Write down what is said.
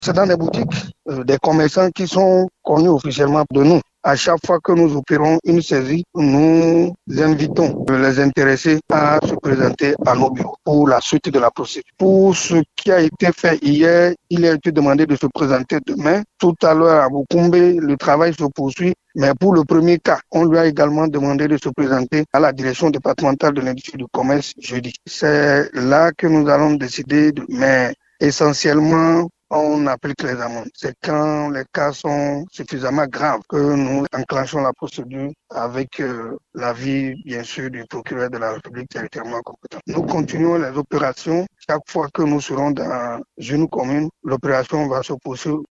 C'est dans des boutiques, des commerçants qui sont connus officiellement de nous. À chaque fois que nous opérons une saisie, nous invitons les intéressés à se présenter à nos bureaux pour la suite de la procédure. Pour ce qui a été fait hier, il a été demandé de se présenter demain. Tout à l'heure à Bukumbe, le travail se poursuit. Mais pour le premier cas, on lui a également demandé de se présenter à la direction départementale de l'industrie du commerce jeudi. C'est là que nous allons décider, mais essentiellement, on applique les amendes. C'est quand les cas sont suffisamment graves que nous enclenchons la procédure avec l'avis, bien sûr, du procureur de la République territorialement compétent. Nous continuons les opérations. Chaque fois que nous serons dans une commune, l'opération va se poursuivre